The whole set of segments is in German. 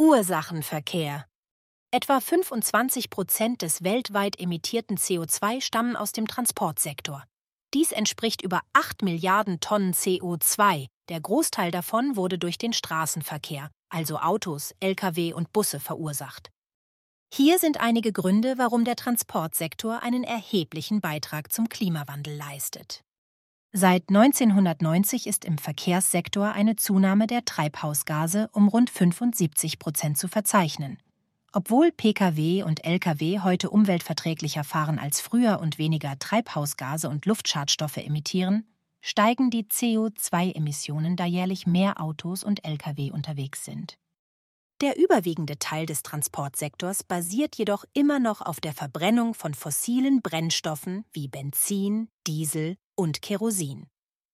Ursachenverkehr. Etwa 25% des weltweit emittierten CO2 stammen aus dem Transportsektor. Dies entspricht über 8 Milliarden Tonnen CO2. Der Großteil davon wurde durch den Straßenverkehr, also Autos, Lkw und Busse, verursacht. Hier sind einige Gründe, warum der Transportsektor einen erheblichen Beitrag zum Klimawandel leistet. Seit 1990 ist im Verkehrssektor eine Zunahme der Treibhausgase um rund 75% zu verzeichnen. Obwohl Pkw und Lkw heute umweltverträglicher fahren als früher und weniger Treibhausgase und Luftschadstoffe emittieren, steigen die CO2-Emissionen, da jährlich mehr Autos und Lkw unterwegs sind. Der überwiegende Teil des Transportsektors basiert jedoch immer noch auf der Verbrennung von fossilen Brennstoffen wie Benzin, Diesel und Kerosin.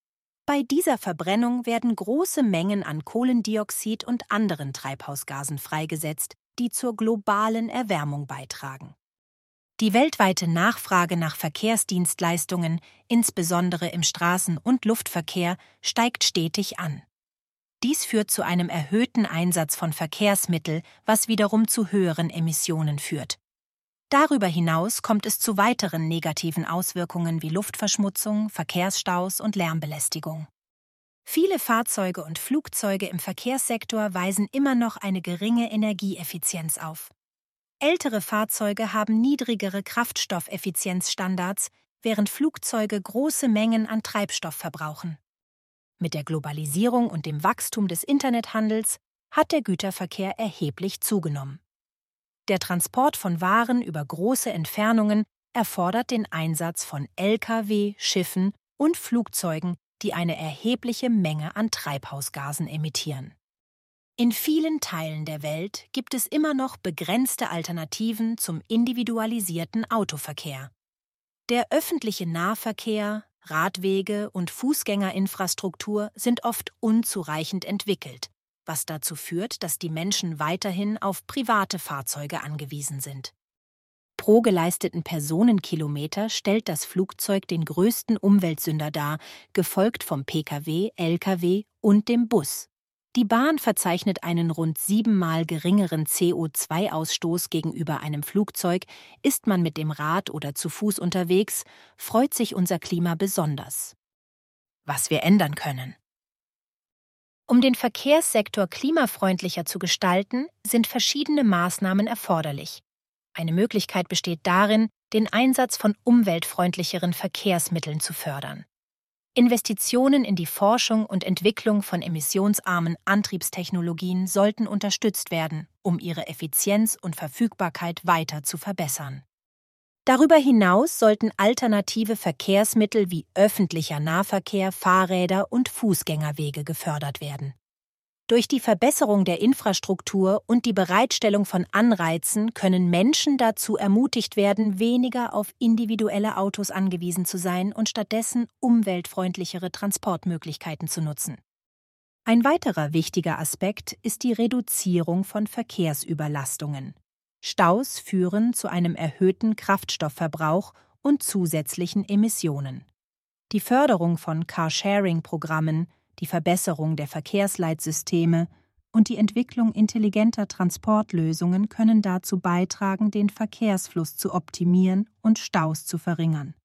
Bei dieser Verbrennung werden große Mengen an Kohlendioxid und anderen Treibhausgasen freigesetzt, die zur globalen Erwärmung beitragen. Die weltweite Nachfrage nach Verkehrsdienstleistungen, insbesondere im Straßen- und Luftverkehr, steigt stetig an. Dies führt zu einem erhöhten Einsatz von Verkehrsmitteln, was wiederum zu höheren Emissionen führt. Darüber hinaus kommt es zu weiteren negativen Auswirkungen wie Luftverschmutzung, Verkehrsstaus und Lärmbelästigung. Viele Fahrzeuge und Flugzeuge im Verkehrssektor weisen immer noch eine geringe Energieeffizienz auf. Ältere Fahrzeuge haben niedrigere Kraftstoffeffizienzstandards, während Flugzeuge große Mengen an Treibstoff verbrauchen. Mit der Globalisierung und dem Wachstum des Internethandels hat der Güterverkehr erheblich zugenommen. Der Transport von Waren über große Entfernungen erfordert den Einsatz von Lkw, Schiffen und Flugzeugen, die eine erhebliche Menge an Treibhausgasen emittieren. In vielen Teilen der Welt gibt es immer noch begrenzte Alternativen zum individualisierten Autoverkehr. Der öffentliche Nahverkehr, Radwege und Fußgängerinfrastruktur sind oft unzureichend entwickelt, was dazu führt, dass die Menschen weiterhin auf private Fahrzeuge angewiesen sind. Pro geleisteten Personenkilometer stellt das Flugzeug den größten Umweltsünder dar, gefolgt vom Pkw, Lkw und dem Bus. Die Bahn verzeichnet einen rund 7-mal geringeren CO2-Ausstoß gegenüber einem Flugzeug. Ist man mit dem Rad oder zu Fuß unterwegs, freut sich unser Klima besonders. Was wir ändern können. Um den Verkehrssektor klimafreundlicher zu gestalten, sind verschiedene Maßnahmen erforderlich. Eine Möglichkeit besteht darin, den Einsatz von umweltfreundlicheren Verkehrsmitteln zu fördern. Investitionen in die Forschung und Entwicklung von emissionsarmen Antriebstechnologien sollten unterstützt werden, um ihre Effizienz und Verfügbarkeit weiter zu verbessern. Darüber hinaus sollten alternative Verkehrsmittel wie öffentlicher Nahverkehr, Fahrräder und Fußgängerwege gefördert werden. Durch die Verbesserung der Infrastruktur und die Bereitstellung von Anreizen können Menschen dazu ermutigt werden, weniger auf individuelle Autos angewiesen zu sein und stattdessen umweltfreundlichere Transportmöglichkeiten zu nutzen. Ein weiterer wichtiger Aspekt ist die Reduzierung von Verkehrsüberlastungen. Staus führen zu einem erhöhten Kraftstoffverbrauch und zusätzlichen Emissionen. Die Förderung von Carsharing-Programmen, die Verbesserung der Verkehrsleitsysteme und die Entwicklung intelligenter Transportlösungen können dazu beitragen, den Verkehrsfluss zu optimieren und Staus zu verringern.